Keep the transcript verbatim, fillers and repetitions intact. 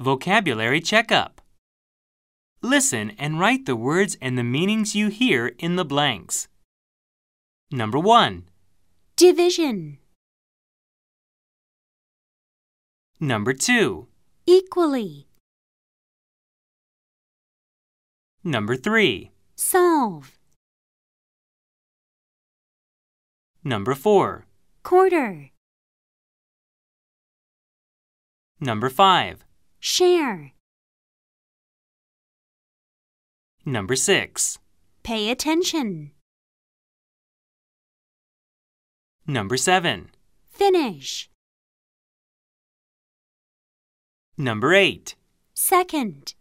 Vocabulary Checkup. Listen and write the words and the meanings you hear in the blanks. Number one. Division. Number two. Equally. Number three. Solve. Number four. Quarter. Number five. Share. Number six. Pay attention. Number seven. Finish. Number eight. Second.